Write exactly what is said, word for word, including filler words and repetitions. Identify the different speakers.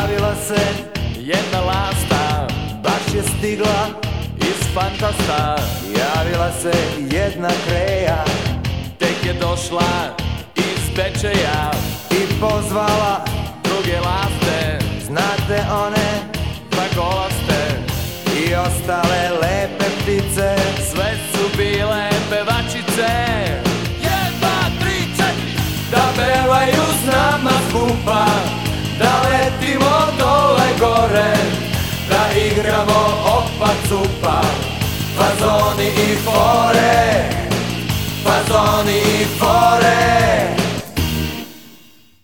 Speaker 1: Javila se jedna lasta, baš je stigla iz Fantasta. Javila se jedna kreja, tek je došla iz Bečeja i pozvala druge laste. Znate one glagolaste i ostale lepe ptice, sve su bile pevačice. Jedan, dva, tri, četiri, da pevaju s nama skupa, da letimo dole gore, da igramo opa cupa, fazoni i fore.